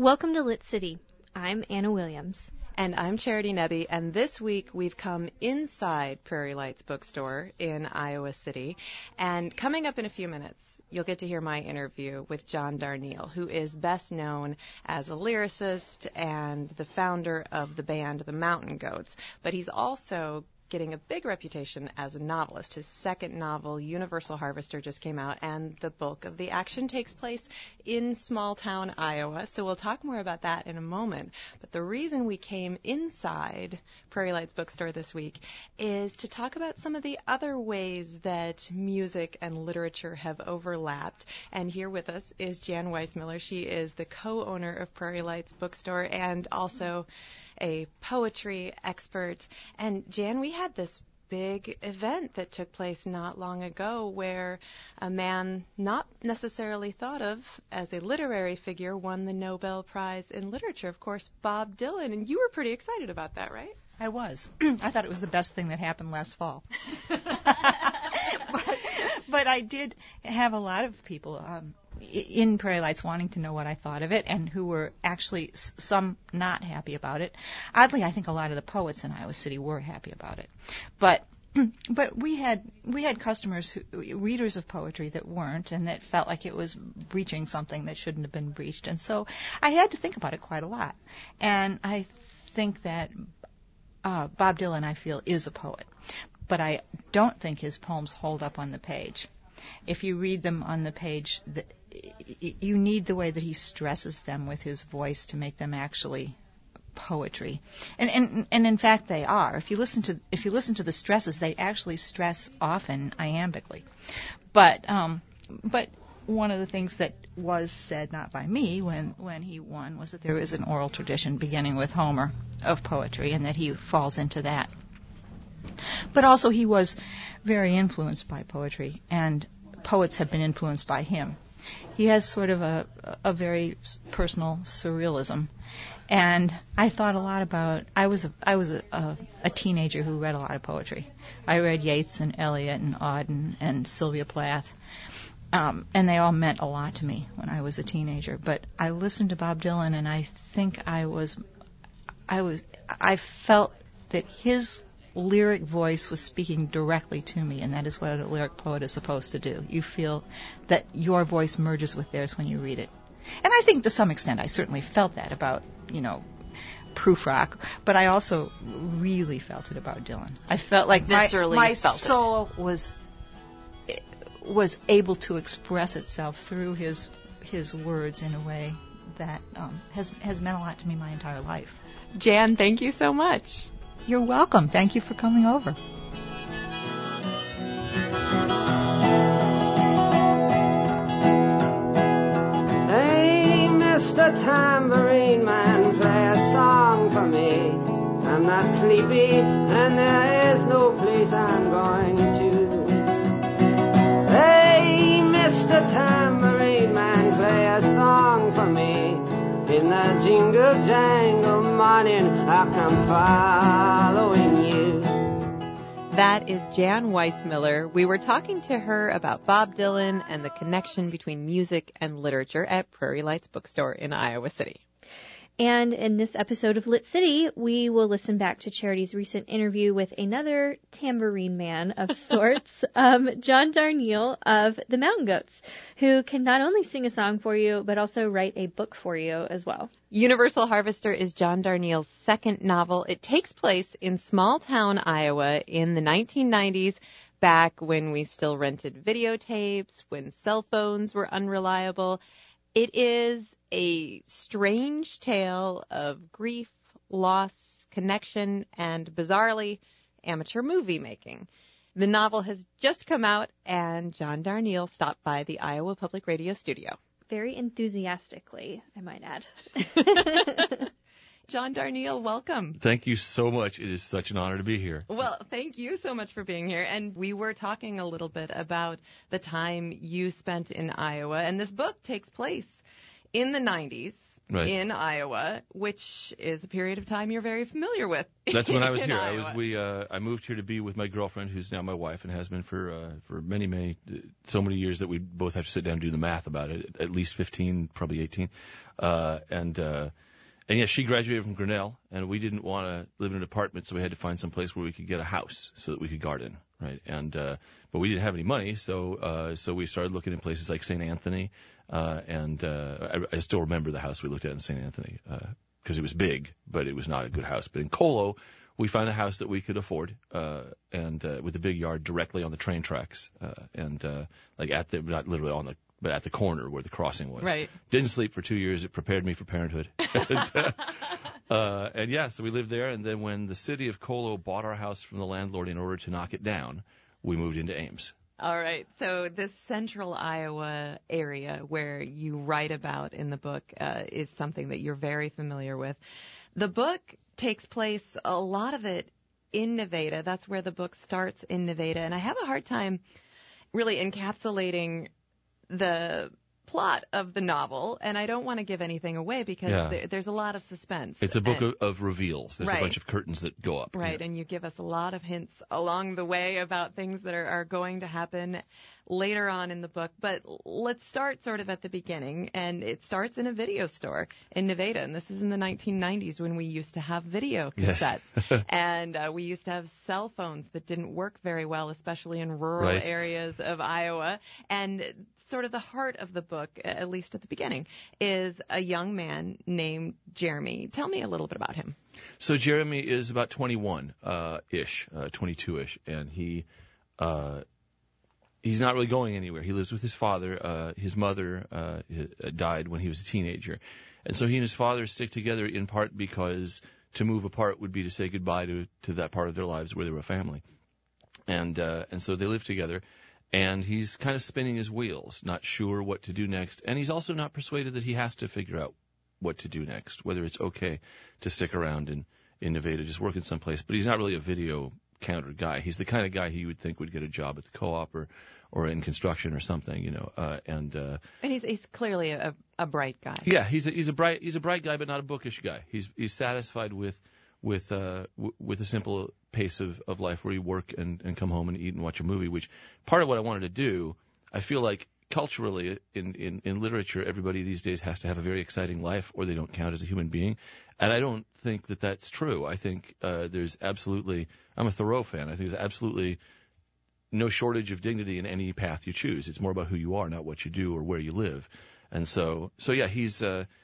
Welcome to Lit City. I'm Anna Williams. And I'm Charity Nebbe, and this week we've come inside Prairie Lights Bookstore in Iowa City. And coming up in a few minutes, you'll get to hear my interview with John Darnielle, who is best known as a lyricist and the founder of the band The Mountain Goats. But he's also getting a big reputation as a novelist. His second novel, Universal Harvester, just came out, and the bulk of the action takes place in small-town Iowa. So we'll talk more about that in a moment. But the reason we came inside Prairie Lights Bookstore this week is to talk about some of the other ways that music and literature have overlapped. And here with us is Jan Weissmiller. She is the co-owner of Prairie Lights Bookstore and also a poetry expert. And Jan, we had this big event that took place not long ago where a man not necessarily thought of as a literary figure won the Nobel Prize in Literature, of course, Bob Dylan. And you were pretty excited about that, right? I was. I thought it was the best thing that happened last fall. But I did have a lot of people in Prairie Lights wanting to know what I thought of it, and who were actually some not happy about it. Oddly, I think a lot of the poets in Iowa City were happy about it. But we had customers, readers of poetry, that weren't, and that felt like it was breaching something that shouldn't have been breached. And so I had to think about it quite a lot. And I think that Bob Dylan, I feel, is a poet. But I don't think his poems hold up on the page. If you read them on the page, you need the way that he stresses them with his voice to make them actually poetry. And in fact they are. If you listen to the stresses, they actually stress often iambically. But one of the things that was said, not by me, when he won, was that there is an oral tradition beginning with Homer of poetry, and that he falls into that. But also he was very influenced by poetry, and poets have been influenced by him. He has sort of a very personal surrealism. And I thought a lot about, I was a teenager who read a lot of poetry. I read Yeats and Eliot and Auden and Sylvia Plath. And they all meant a lot to me when I was a teenager. But I listened to Bob Dylan, and I think I felt that his lyric voice was speaking directly to me, and that is what a lyric poet is supposed to do. You feel that your voice merges with theirs when you read it. And I think to some extent I certainly felt that about, proof rock, but I also really felt it about Dylan. I felt like my soul was able to express itself through his words in a way that has meant a lot to me my entire life. Jan, thank you so much. You're welcome. Thank you for coming over. Hey, Mr. Tambourine Man, play a song for me. I'm not sleepy, and there is no place I'm going to. Hey, Mr. Tambourine Man, play a song for me. In the jingle jangle morning, I'll come following you. That is Jan Weissmiller. We were talking to her about Bob Dylan and the connection between music and literature at Prairie Lights Bookstore in Iowa City. And in this episode of Lit City, we will listen back to Charity's recent interview with another tambourine man of sorts, John Darnielle of the Mountain Goats, who can not only sing a song for you, but also write a book for you as well. Universal Harvester is John Darnielle's second novel. It takes place in small-town Iowa in the 1990s, back when we still rented videotapes, when cell phones were unreliable. It is a strange tale of grief, loss, connection, and, bizarrely, amateur movie making. The novel has just come out, and John Darnielle stopped by the Iowa Public Radio studio. Very enthusiastically, I might add. John Darnielle, welcome. Thank you so much. It is such an honor to be here. Well, thank you so much for being here. And we were talking a little bit about the time you spent in Iowa, and this book takes place in the 90s, Right. in Iowa, which is a period of time you're very familiar with. That's when I was in here. Iowa. I moved here to be with my girlfriend, who's now my wife, and has been for many so many years that we both have to sit down and do the math about it. At least 15, probably 18, and yeah, she graduated from Grinnell, and we didn't want to live in an apartment, so we had to find some place where we could get a house so that we could garden, right? And but we didn't have any money, so we started looking in places like St. Anthony, and I still remember the house we looked at in St. Anthony because it was big, but it was not a good house. But in Colo, we found a house that we could afford, and with a big yard directly on the train tracks, and like not literally on the, but at the corner where the crossing was. Right. Didn't sleep for 2 years. It prepared me for parenthood. And yeah, so we lived there. And then when the city of Colo bought our house from the landlord in order to knock it down, we moved into Ames. All right. So this central Iowa area where you write about in the book is something that you're very familiar with. The book takes place, a lot of it, in Nevada. That's where the book starts, in Nevada. And I have a hard time really encapsulating the plot of the novel, and I don't want to give anything away because there's a lot of suspense. It's a book of reveals. There's a bunch of curtains that go up. Right, and you give us a lot of hints along the way about things that are going to happen later on in the book. But let's start sort of at the beginning, and it starts in a video store in Nevada, and this is in the 1990s when we used to have video cassettes, and we used to have cell phones that didn't work very well, especially in rural areas of Iowa, and sort of the heart of the book, at least at the beginning, is a young man named Jeremy. Tell me a little bit about him. So Jeremy is about 21-ish, 22-ish, and he's not really going anywhere. He lives with his father. His mother died when he was a teenager. And so he and his father stick together in part because to move apart would be to say goodbye to that part of their lives where they were a family. And so they live together. And he's kind of spinning his wheels, not sure what to do next. And he's also not persuaded that he has to figure out what to do next, whether it's okay to stick around in Nevada, just working someplace. But he's not really a video counter guy. He's the kind of guy he would think would get a job at the co-op or in construction or something, you know. And he's clearly a bright guy. Yeah, he's a bright guy, but not a bookish guy. He's satisfied with a simple pace of life where you work and come home and eat and watch a movie, which part of what I wanted to do, I feel like culturally in literature, everybody these days has to have a very exciting life or they don't count as a human being. And I don't think that that's true. I think there's absolutely, I'm a Thoreau fan, I think there's absolutely no shortage of dignity in any path you choose. It's more about who you are, not what you do or where you live. And so yeah, he's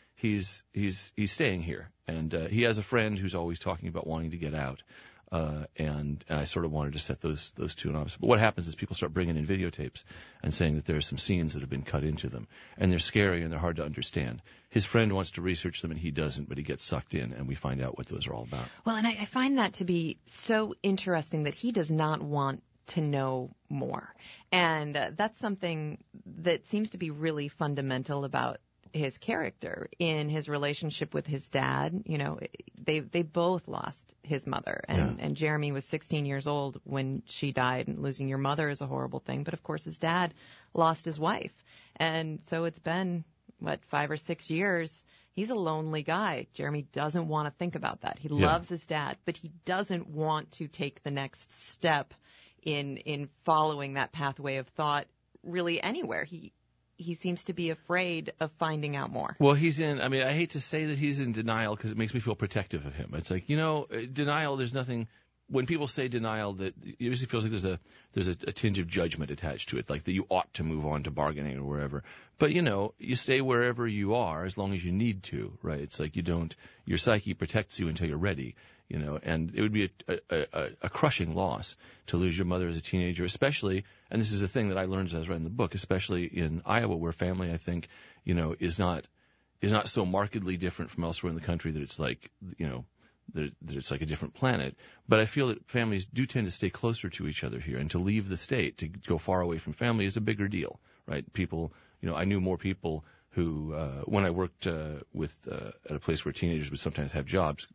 staying here, and he has a friend who's always talking about wanting to get out, and I sort of wanted to set those two in opposite. But what happens is people start bringing in videotapes and saying that there are some scenes that have been cut into them, and they're scary and they're hard to understand. His friend wants to research them and he doesn't, but he gets sucked in, and we find out what those are all about. Well, and I find that to be so interesting that he does not want to know more, and that's something that seems to be really fundamental about his character in his relationship with his dad. You know, they both lost his mother, and Jeremy was 16 years old when she died, and losing your mother is a horrible thing. But of course, his dad lost his wife, and so it's been 5 or 6 years. He's a lonely guy. Jeremy doesn't want to think about that. He loves his dad, but he doesn't want to take the next step in following that pathway of thought really anywhere. He seems to be afraid of finding out more. Well, I hate to say that he's in denial because it makes me feel protective of him. It's like, denial, there's nothing, when people say denial, that it usually feels like there's a tinge of judgment attached to it, like that you ought to move on to bargaining or wherever. But, you stay wherever you are as long as you need to, right? It's like your psyche protects you until you're ready, and it would be a crushing loss to lose your mother as a teenager, especially, and this is a thing that I learned as I was writing the book, especially in Iowa, where family, I think, is not so markedly different from elsewhere in the country that it's like, that it's like a different planet. But I feel that families do tend to stay closer to each other here, and to leave the state, to go far away from family is a bigger deal, right? People, I knew more people who, when I worked at a place where teenagers would sometimes have jobs,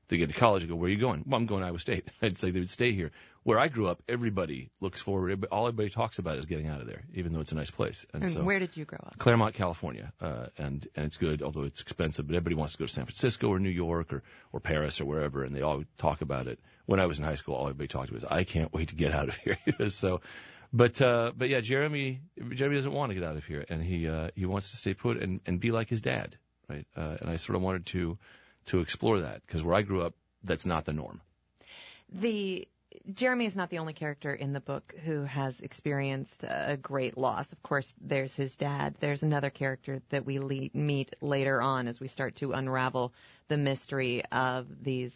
they get to college and go, where are you going? Well, I'm going to Iowa State. I'd say they would stay here. Where I grew up, everybody looks forward. All everybody talks about is getting out of there, even though it's a nice place. And so, where did you grow up? Claremont, California, and it's good, although it's expensive. But everybody wants to go to San Francisco or New York or Paris or wherever, and they all talk about it. When I was in high school, all everybody talked about was, I can't wait to get out of here. So, but yeah, Jeremy doesn't want to get out of here, and he wants to stay put and be like his dad, right? And I sort of wanted to explore that, because where I grew up, that's not the norm. Jeremy is not the only character in the book who has experienced a great loss. Of course, there's his dad. There's another character that we meet later on as we start to unravel the mystery of these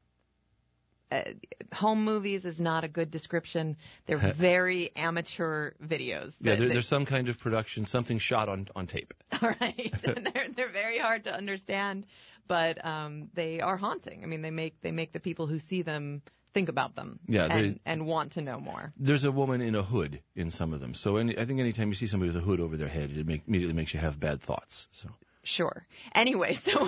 home movies is not a good description. They're very amateur videos. There's some kind of production, something shot on tape. All right. They're very hard to understand, but they are haunting. I mean, they make the people who see them think about them and want to know more. There's a woman in a hood in some of them. So I think anytime you see somebody with a hood over their head, it immediately makes you have bad thoughts. So. Sure. Anyway, so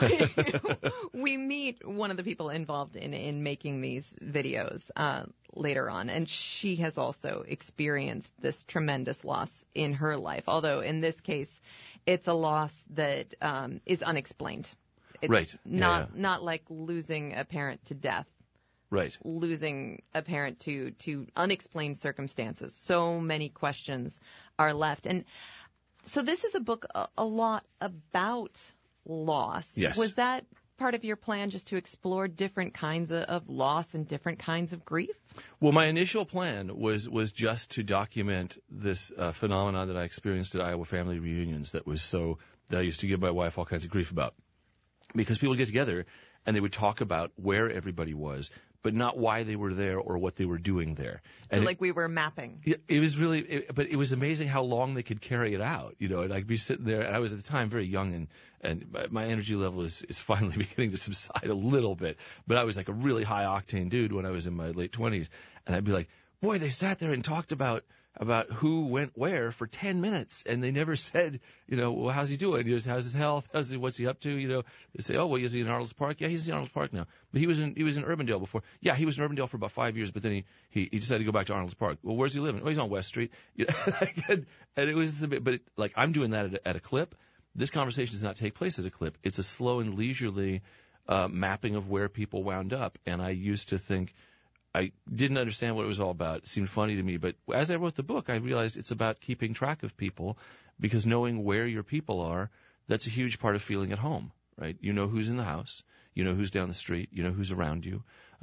we meet one of the people involved in making these videos later on, and she has also experienced this tremendous loss in her life, although in this case it's a loss that is unexplained. It's right. Not like losing a parent to death. Right. Losing a parent to unexplained circumstances. So many questions are left. And so this is a book a lot about loss. Yes. Was that part of your plan, just to explore different kinds of loss and different kinds of grief? Well, my initial plan was just to document this phenomenon that I experienced at Iowa family reunions that I used to give my wife all kinds of grief about. Because people would get together and they would talk about where everybody was, but not why they were there or what they were doing there. And so we were mapping. It was really, but it was amazing how long they could carry it out. And I'd be sitting there, and I was at the time very young, and my energy level is finally beginning to subside a little bit. But I was like a really high octane dude when I was in my late 20s, and I'd be like, boy, they sat there and talked about who went where for 10 minutes, and they never said, well, how's he doing? How's his health? What's he up to? They say, oh, well, is he in Arnold's Park? Yeah, he's in Arnold's Park now. But he was in Urbandale before. Yeah, he was in Urbandale for about 5 years, but then he decided to go back to Arnold's Park. Well, where's he living? Oh, he's on West Street. And it was a bit, but I'm doing that at a clip. This conversation does not take place at a clip. It's a slow and leisurely mapping of where people wound up. And I used to think, I didn't understand what it was all about. It seemed funny to me. But as I wrote the book, I realized it's about keeping track of people, because knowing where your people are, that's a huge part of feeling at home, right? You know who's in the house. You know who's down the street. You know who's around you.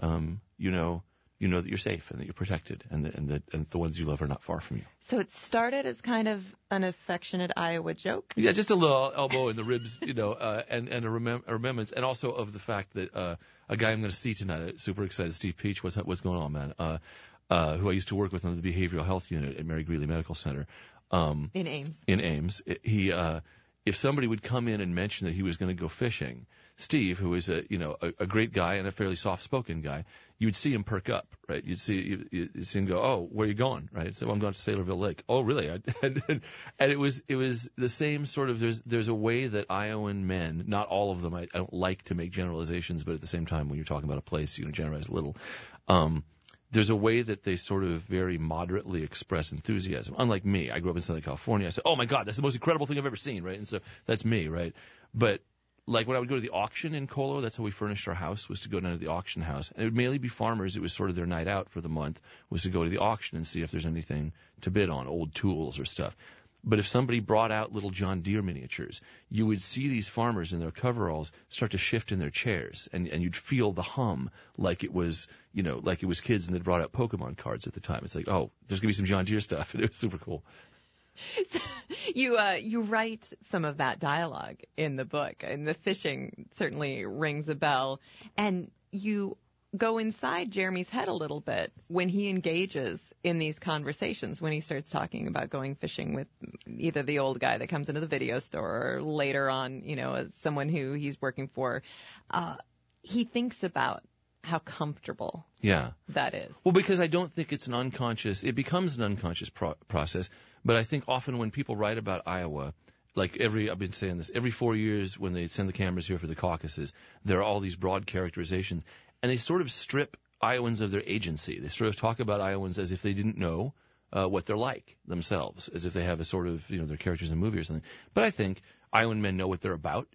You know that you're safe and that you're protected, and that the ones you love are not far from you. So it started as kind of an affectionate Iowa joke? Yeah, just a little elbow in the ribs, and a remembrance, and also of the fact that a guy I'm going to see tonight, super excited, Steve Peach, what's going on, man? Who I used to work with on the behavioral health unit at Mary Greeley Medical Center. In Ames. In Ames. If somebody would come in and mention that he was going to go fishing, Steve, who is a great guy and a fairly soft-spoken guy, you would see him perk up, right? You'd see him go, oh, where are you going, right? So I'm going to Saylorville Lake. Oh, really? And it was the same sort of. There's a way that Iowan men, not all of them. I don't like to make generalizations, but at the same time, when you're talking about a place, you generalize a little. There's a way that they sort of very moderately express enthusiasm. Unlike me, I grew up in Southern California. I said, oh, my God, that's the most incredible thing I've ever seen, right? And so that's me, right? But like when I would go to the auction in Colo, that's how we furnished our house, was to go down to the auction house. And it would mainly be farmers. It was sort of their night out for the month, was to go to the auction and see if there's anything to bid on, old tools or stuff. But if somebody brought out little John Deere miniatures, you would see these farmers in their coveralls start to shift in their chairs, and you'd feel the hum like it was kids and they'd brought out Pokemon cards at the time. It's like, oh, there's going to be some John Deere stuff, and it was super cool. So you write some of that dialogue in the book, and the fishing certainly rings a bell, and you go inside Jeremy's head a little bit when he engages in these conversations, when he starts talking about going fishing with either the old guy that comes into the video store or later on, as someone who he's working for. He thinks about how comfortable that is. Well, because I don't think it's it becomes an unconscious process, but I think often when people write about Iowa, I've been saying this, every 4 years when they send the cameras here for the caucuses, there are all these broad characterizations, and they sort of strip Iowans of their agency. They sort of talk about Iowans as if they didn't know what they're like themselves, as if they have a sort of, their characters in a movie or something. But I think Iowan men know what they're about.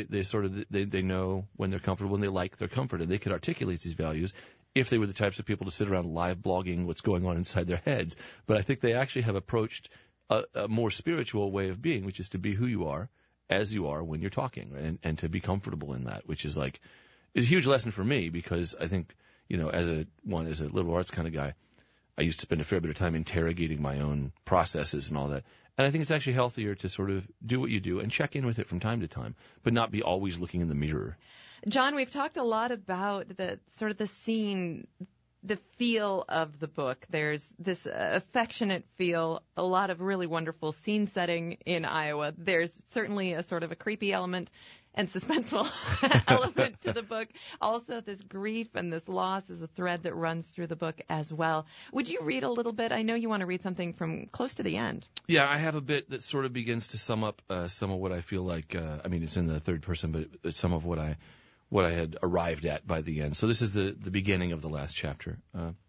They know when they're comfortable and they like their comfort, and they could articulate these values if they were the types of people to sit around live blogging what's going on inside their heads. But I think they actually have approached a more spiritual way of being, which is to be who you are, as you are when you're talking, and to be comfortable in that, which is a huge lesson for me, because I think, as a liberal arts kind of guy, I used to spend a fair bit of time interrogating my own processes and all that. And I think it's actually healthier to sort of do what you do and check in with it from time to time, but not be always looking in the mirror. John, we've talked a lot about the sort of the scene, the feel of the book. There's this affectionate feel, a lot of really wonderful scene setting in Iowa. There's certainly a sort of a creepy element and suspenseful element to the book. Also, this grief and this loss is a thread that runs through the book as well. Would you read a little bit? I know you want to read something from close to the end. Yeah, I have a bit that sort of begins to sum up some of what I feel like. It's in the third person, but it's some of what I had arrived at by the end. So this is the beginning of the last chapter.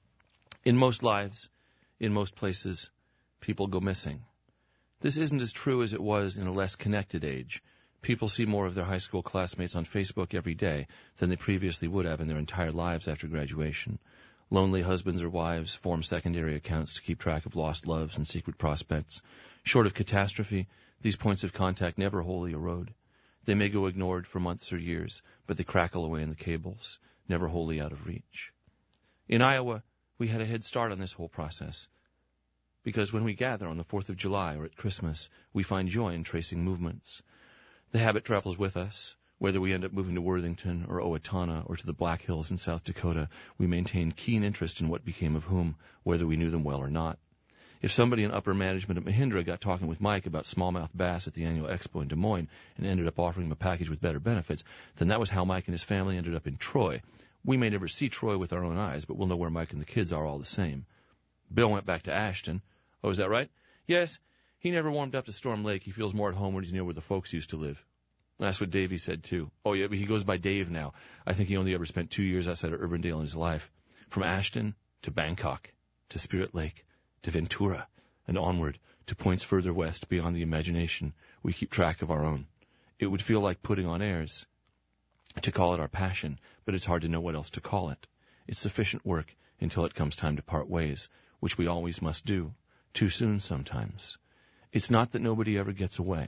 In most lives, in most places, people go missing. This isn't as true as it was in a less connected age. People see more of their high school classmates on Facebook every day than they previously would have in their entire lives after graduation. Lonely husbands or wives form secondary accounts to keep track of lost loves and secret prospects. Short of catastrophe, these points of contact never wholly erode. They may go ignored for months or years, but they crackle away in the cables, never wholly out of reach. In Iowa, we had a head start on this whole process, because when we gather on the 4th of July or at Christmas, we find joy in tracing movements. The habit travels with us. Whether we end up moving to Worthington or Owatonna or to the Black Hills in South Dakota, we maintain keen interest in what became of whom, whether we knew them well or not. If somebody in upper management at Mahindra got talking with Mike about smallmouth bass at the annual expo in Des Moines and ended up offering him a package with better benefits, then that was how Mike and his family ended up in Troy. We may never see Troy with our own eyes, but we'll know where Mike and the kids are all the same. Bill went back to Ashton. Oh, is that right? Yes. He never warmed up to Storm Lake. He feels more at home when he's near where the folks used to live. That's what Davey said, too. Oh, yeah, but he goes by Dave now. I think he only ever spent 2 years outside of Urbandale in his life. From Ashton to Bangkok to Spirit Lake to Ventura and onward to points further west beyond the imagination, we keep track of our own. It would feel like putting on airs to call it our passion, but it's hard to know what else to call it. It's sufficient work until it comes time to part ways, which we always must do, too soon sometimes. It's not that nobody ever gets away.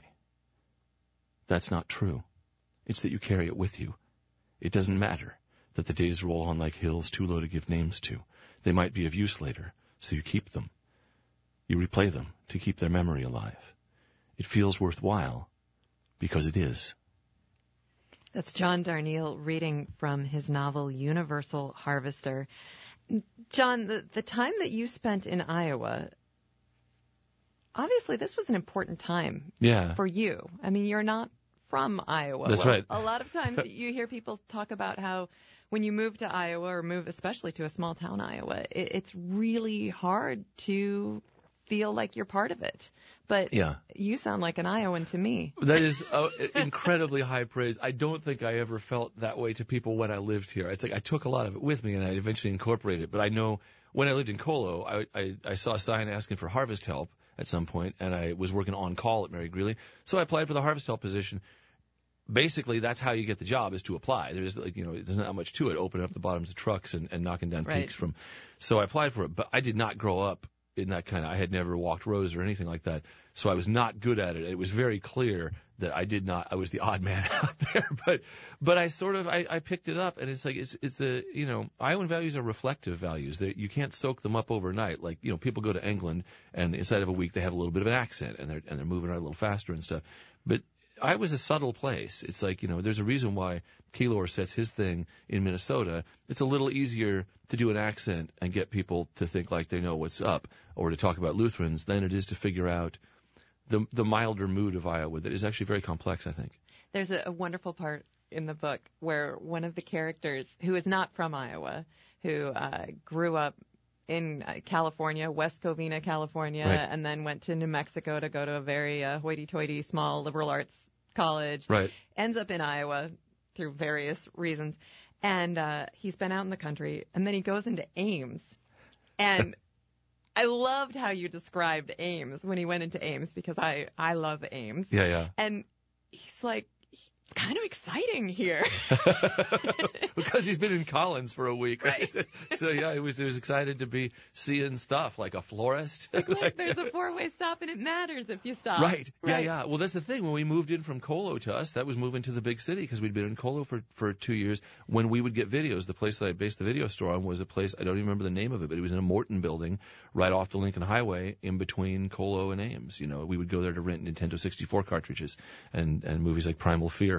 That's not true. It's that you carry it with you. It doesn't matter that the days roll on like hills too low to give names to. They might be of use later, so you keep them. You replay them to keep their memory alive. It feels worthwhile because it is. That's John Darnielle reading from his novel Universal Harvester. John, the time that you spent in Iowa, obviously this was an important time for you. I mean, you're not from Iowa. That's right. A lot of times you hear people talk about how when you move to Iowa or move especially to a small town Iowa, it's really hard to feel like you're part of it. But you sound like an Iowan to me. That is incredibly high praise. I don't think I ever felt that way to people when I lived here. It's like I took a lot of it with me and I eventually incorporated it. But I know when I lived in Colo, I saw a sign asking for harvest help at some point, and I was working on call at Mary Greeley. So I applied for the harvest help position. Basically, that's how you get the job, is to apply. There's there's not much to it. Opening up the bottoms of trucks and knocking down peaks from. So I applied for it, but I did not grow up in that kind of. I had never walked rows or anything like that, so I was not good at it. It was very clear that I was the odd man out there, but I picked it up, and it's like it's the Iowan values are reflective values. You can't soak them up overnight. Like people go to England, and inside of a week they have a little bit of an accent, and they're moving around a little faster and stuff, but I was a subtle place. It's like, there's a reason why Keylor sets his thing in Minnesota. It's a little easier to do an accent and get people to think like they know what's up, or to talk about Lutherans, than it is to figure out the milder mood of Iowa that is actually very complex, I think. There's a wonderful part in the book where one of the characters, who is not from Iowa, who grew up in California, West Covina, California, Right. and then went to New Mexico to go to a very hoity-toity small liberal arts college. Right. Ends up in Iowa through various reasons. And he's been out in the country, and then he goes into Ames. And I loved how you described Ames when he went into Ames, because I love Ames. Yeah. And he's like, it's kind of exciting here. Because he's been in Collins for a week, right? So yeah, he was excited to be seeing stuff like a florist. Like there's a 4-way stop, and it matters if you stop. Right. Yeah. Well, that's the thing. When we moved in from Colo to us, that was moving to the big city, because we'd been in Colo for 2 years. When we would get videos, the place that I based the video store on was a place, I don't even remember the name of it, but it was in a Morton building right off the Lincoln Highway in between Colo and Ames. You know, we would go there to rent Nintendo 64 cartridges and movies like Primal Fear.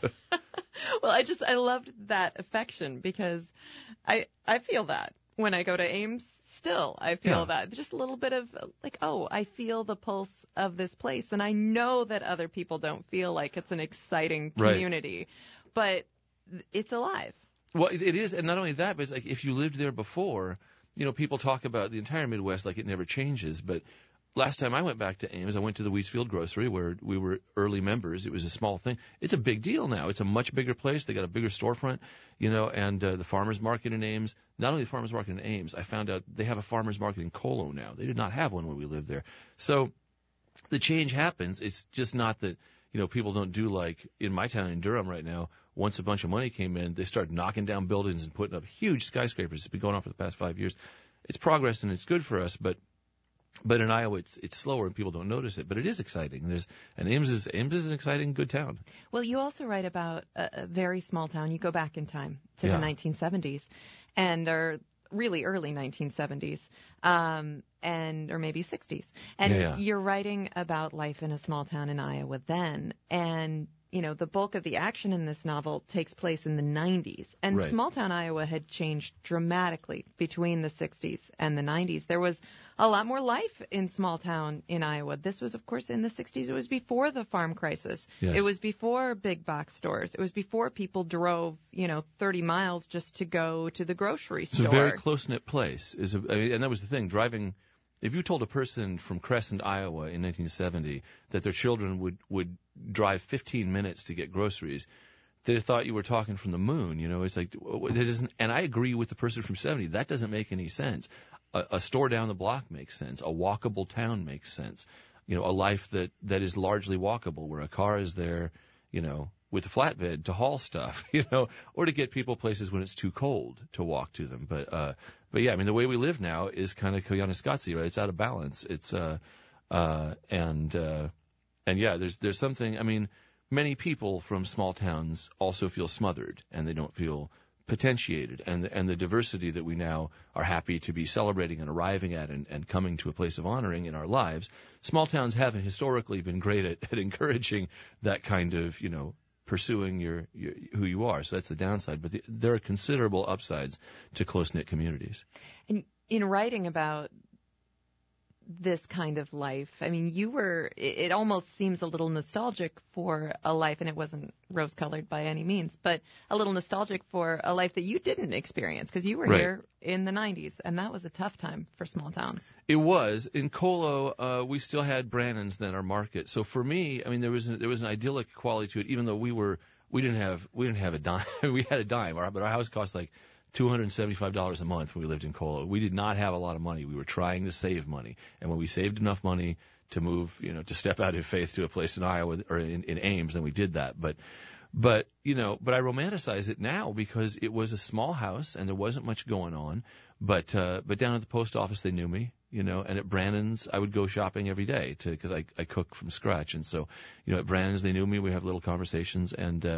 Well, I loved that affection, because I feel that when I go to Ames still. I feel that. Just a little bit of like, oh, I feel the pulse of this place, and I know that other people don't feel like it's an exciting community, but it's alive. Well, it is, and not only that, but it's like if you lived there before, you know, people talk about the entire Midwest like it never changes, but last time I went back to Ames, I went to the Wheatsfield Grocery, where we were early members. It was a small thing. It's a big deal now. It's a much bigger place. They got a bigger storefront, you know, and the farmers market in Ames. Not only the farmers market in Ames, I found out they have a farmers market in Colo now. They did not have one when we lived there. So the change happens. It's just not that, you know, people don't do like in my town in Durham right now. Once a bunch of money came in, they started knocking down buildings and putting up huge skyscrapers. It's been going on for the past 5 years. It's progress and it's good for us, but in Iowa, it's slower and people don't notice it. But it is exciting. Ames is an exciting, good town. Well, you also write about a very small town. You go back in time to the 1970s, or really early 1970s, or maybe 60s. And you're writing about life in a small town in Iowa then. And you know, the bulk of the action in this novel takes place in the 90s. And small-town Iowa had changed dramatically between the 60s and the 90s. There was a lot more life in small-town in Iowa. This was, of course, in the 60s. It was before the farm crisis. Yes. It was before big box stores. It was before people drove, 30 miles just to go to the grocery store. It's a very close-knit place. And that was the thing, driving... If you told a person from Crescent, Iowa in 1970 that their children would drive 15 minutes to get groceries, they thought you were talking from the moon. You know, it's like, it isn't, and I agree with the person from 70. That doesn't make any sense. A store down the block makes sense. A walkable town makes sense. You know, a life that is largely walkable, where a car is there, with a flatbed to haul stuff, or to get people places when it's too cold to walk to them. But yeah, I mean, the way we live now is kind of Koyaanisqatsi, right? It's out of balance. It's and yeah, there's something. I mean, many people from small towns also feel smothered, and they don't feel potentiated, and the diversity that we now are happy to be celebrating and arriving at and coming to a place of honoring in our lives. Small towns haven't historically been great at encouraging that kind of, pursuing your who you are. So that's the downside. But there are considerable upsides to close-knit communities. And in writing about this kind of life, I mean, it almost seems a little nostalgic for a life, and it wasn't rose-colored by any means, but a little nostalgic for a life that you didn't experience, because you were here in the 90s, and that was a tough time for small towns. It was. In Colo, we still had Brannan's then, our market. So for me, I mean, there was an idyllic quality to it, even though we didn't have a dime. We had a dime, but our house cost like $275 a month when we lived in Colo. We did not have a lot of money. We were trying to save money. And when we saved enough money to move, to step out in faith to a place in Iowa or in Ames, then we did that. But I romanticize it now because it was a small house and there wasn't much going on. But down at the post office, they knew me, and at Brannan's, I would go shopping every day because I cook from scratch. And so, at Brannan's, they knew me. We have little conversations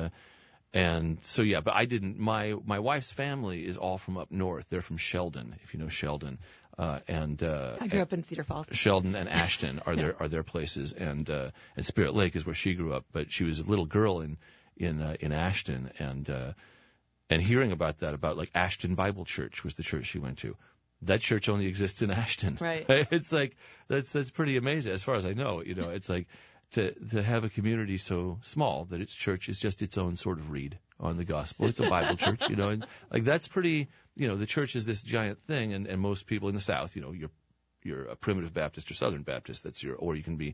and so, yeah, but I didn't. My wife's family is all from up north. They're from Sheldon, if you know Sheldon. I grew up in Cedar Falls. Sheldon and Ashton are their places, and Spirit Lake is where she grew up. But she was a little girl in Ashton, and hearing about like Ashton Bible Church was the church she went to. That church only exists in Ashton. Right. It's like that's pretty amazing as far as I know. It's like. to have a community so small that its church is just its own sort of read on the gospel. It's a Bible church, and like that's pretty. The church is this giant thing, and most people in the South, you're a primitive Baptist or Southern Baptist. Or you can be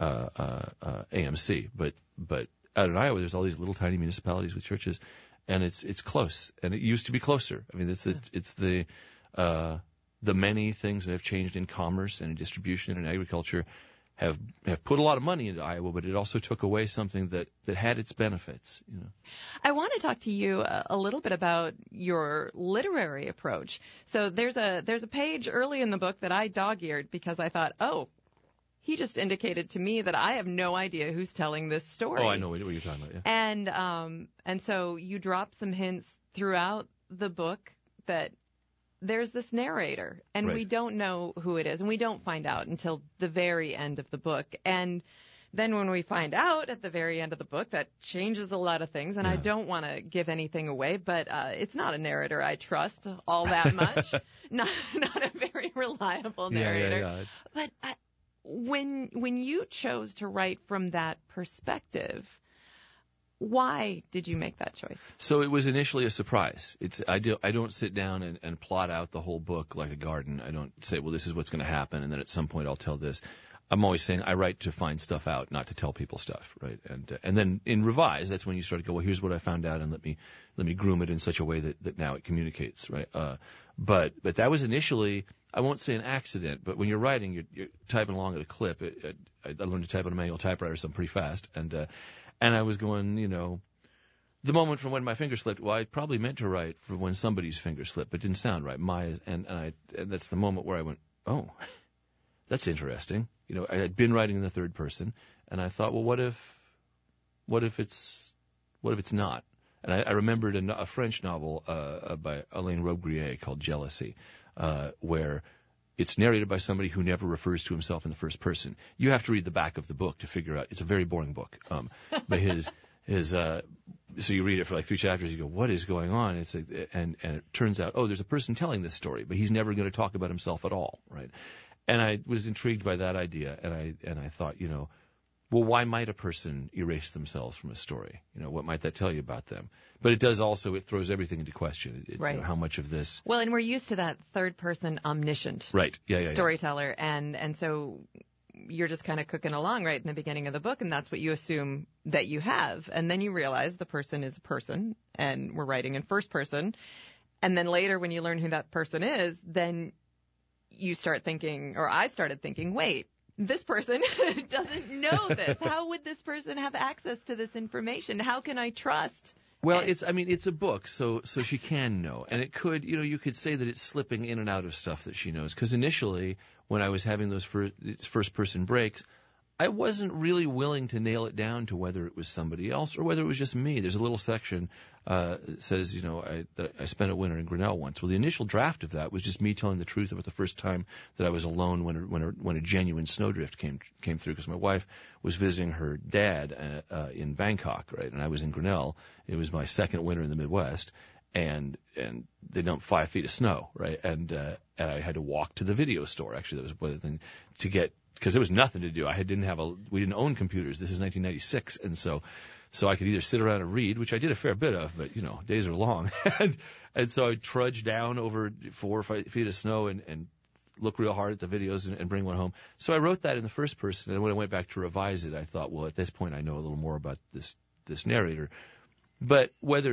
AMC. But out in Iowa, there's all these little tiny municipalities with churches, and it's close, and it used to be closer. I mean, it's the many things that have changed in commerce and in distribution and in agriculture have put a lot of money into Iowa, but it also took away something that had its benefits. I want to talk to you a little bit about your literary approach. So there's a page early in the book that I dog-eared because I thought, he just indicated to me that I have no idea who's telling this story. Oh, I know what you're talking about. Yeah. And so you drop some hints throughout the book that there's this narrator, and right. We don't know who it is, and we don't find out until the very end of the book. And then when we find out at the very end of the book, that changes a lot of things, and I don't want to give anything away, but it's not a narrator I trust all that much. not a very reliable narrator. Yeah. But when you chose to write from that perspective, why did you make that choice? So it was initially a surprise. I don't sit down and plot out the whole book like a garden. I don't say, well, this is what's going to happen, and then at some point I'll tell this. I'm always saying I write to find stuff out, not to tell people stuff, right? And then in revise, that's when you start to go, well, here's what I found out, and let me groom it in such a way that now it communicates, right? But that was initially, I won't say an accident, but when you're writing, you're typing along at a clip. I learned to type on a manual typewriter, so I'm pretty fast, and I was going, the moment from when my finger slipped, well, I probably meant to write for when somebody's finger slipped, but didn't sound right. And that's the moment where I went, oh, that's interesting. I had been writing in the third person, and I thought, well, what if it's not? And I remembered a French novel by Alain Robbe-Grillet called Jealousy, where it's narrated by somebody who never refers to himself in the first person. You have to read the back of the book to figure out. It's a very boring book. But so you read it for like 3 chapters. You go, what is going on? And it turns out, there's a person telling this story, but he's never going to talk about himself at all, right? And I was intrigued by that idea, and I thought, well, why might a person erase themselves from a story? What might that tell you about them? But it does also, it throws everything into question. Right. How much of this... Well, and we're used to that third-person omniscient right. Yeah. storyteller, and so you're just kind of cooking along right in the beginning of the book, and that's what you assume that you have. And then you realize the person is a person, and we're writing in first person. And then later, when you learn who that person is, then you start thinking, or I started thinking, wait, this person doesn't know this. How would this person have access to this information? How can I trust? Well, it's a book, so she can know. And it could, you could say that it's slipping in and out of stuff that she knows. Because initially, when I was having those first-person breaks, I wasn't really willing to nail it down to whether it was somebody else or whether it was just me. There's a little section that says, that I spent a winter in Grinnell once. Well, the initial draft of that was just me telling the truth about the first time that I was alone when a genuine snowdrift came through, because my wife was visiting her dad in Bangkok, right, and I was in Grinnell. It was my second winter in the Midwest, and they dumped 5 feet of snow, right, and I had to walk to the video store. Actually, that was one of the things to get. Because there was nothing to do. We didn't own computers. This is 1996, and so I could either sit around and read, which I did a fair bit of, but days are long, and so I trudged down over 4 or 5 feet of snow and look real hard at the videos and bring one home. So I wrote that in the first person, and when I went back to revise it, I thought, well, at this point I know a little more about this narrator, but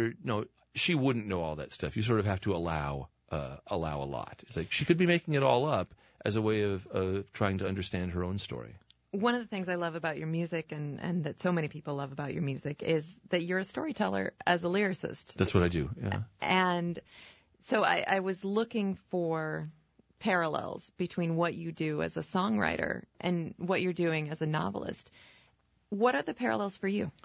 she wouldn't know all that stuff. You sort of have to allow a lot. It's like she could be making it all up as a way of trying to understand her own story. One of the things I love about your music and that so many people love about your music is that you're a storyteller as a lyricist. That's what I do, yeah. And so I was looking for parallels between what you do as a songwriter and what you're doing as a novelist. What are the parallels for you?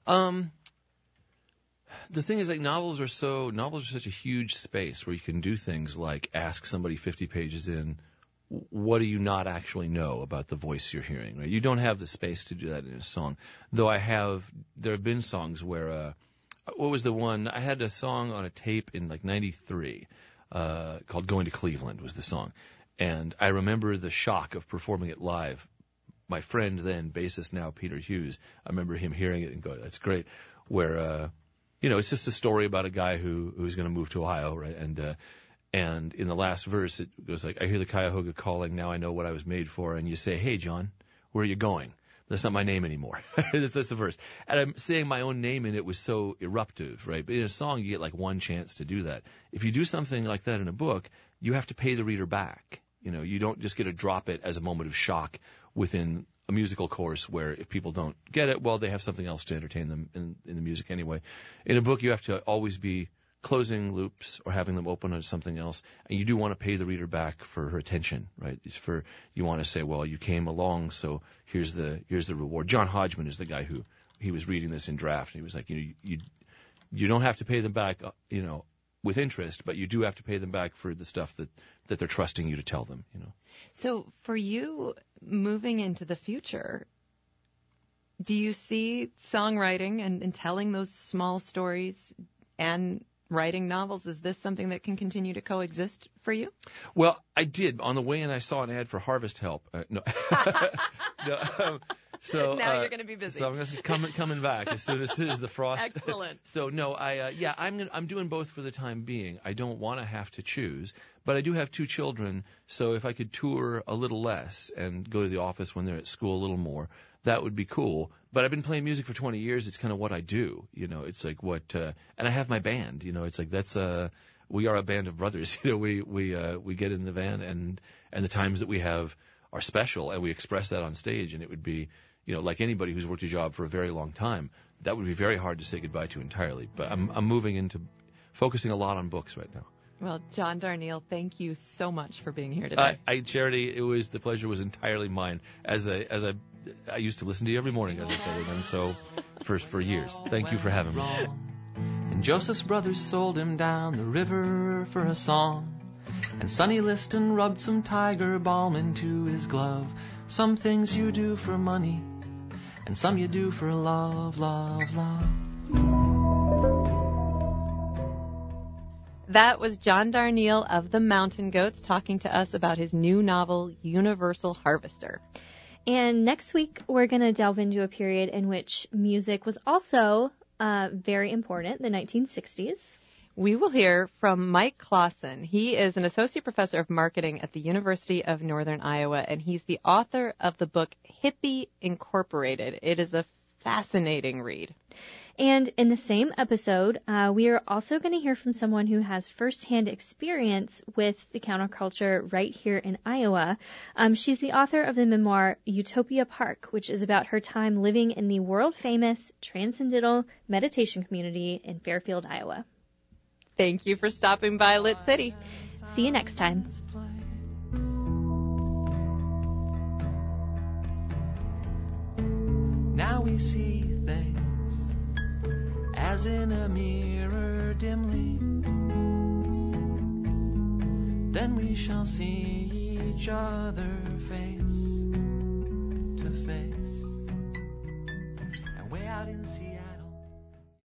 The thing is, like, novels are such a huge space where you can do things like ask somebody 50 pages in, what do you not actually know about the voice you're hearing, right? You don't have the space to do that in a song. Though there have been songs where, what was the one? I had a song on a tape in like 93 called Going to Cleveland was the song. And I remember the shock of performing it live my friend then, bassist now, Peter Hughes, I remember him hearing it and going, that's great, where, it's just a story about a guy who's going to move to Ohio, right? And in the last verse, it goes like, I hear the Cuyahoga calling, now I know what I was made for. And you say, hey, John, where are you going? That's not my name anymore. that's the verse. And I'm saying my own name in it was so eruptive, right? But in a song, you get like one chance to do that. If you do something like that in a book, you have to pay the reader back. You don't just get to drop it as a moment of shock within a musical course where if people don't get it, well, they have something else to entertain them in the music anyway. In a book, you have to always be closing loops or having them open on something else, and you do want to pay the reader back for her attention, right? You want to say, well, you came along, so here's the reward. John Hodgman is the guy who he was reading this in draft, and he was like, you don't have to pay them back, with interest, but you do have to pay them back for the stuff that they're trusting you to tell them, So for you, moving into the future, do you see songwriting and telling those small stories and writing novels, is this something that can continue to coexist for you? Well, I did. On the way in, I saw an ad for Harvest Help. No. So now you're going to be busy. So I'm going to coming back as soon as the frost. Excellent. So no, I'm doing both for the time being. I don't want to have to choose, but I do have 2 children. So if I could tour a little less and go to the office when they're at school a little more, that would be cool. But I've been playing music for 20 years. It's kind of what I do. It's like what, and I have my band. It's like we are a band of brothers. We get in the van and the times that we have are special, and we express that on stage. And it would be, like anybody who's worked a job for a very long time, that would be very hard to say goodbye to entirely. But I'm moving into focusing a lot on books right now. Well, John Darnielle, thank you so much for being here today. Charity, the pleasure was entirely mine. As I used to listen to you every morning, as I said, and so for years. Thank you for having me. And Joseph's brothers sold him down the river for a song. And Sonny Liston rubbed some tiger balm into his glove. Some things you do for money, and some you do for love, love, love. That was John Darnielle of the Mountain Goats talking to us about his new novel, Universal Harvester. And next week, we're going to delve into a period in which music was also very important, the 1960s. We will hear from Mike Clausen. He is an associate professor of marketing at the University of Northern Iowa, and he's the author of the book Hippie Incorporated. It is a fascinating read. And in the same episode, we are also going to hear from someone who has firsthand experience with the counterculture right here in Iowa. She's the author of the memoir Utopia Park, which is about her time living in the world-famous Transcendental Meditation Community in Fairfield, Iowa. Thank you for stopping by Lit City. See you next time. Now we see things as in a mirror dimly. Then we shall see each other face to face. And way out in Seattle.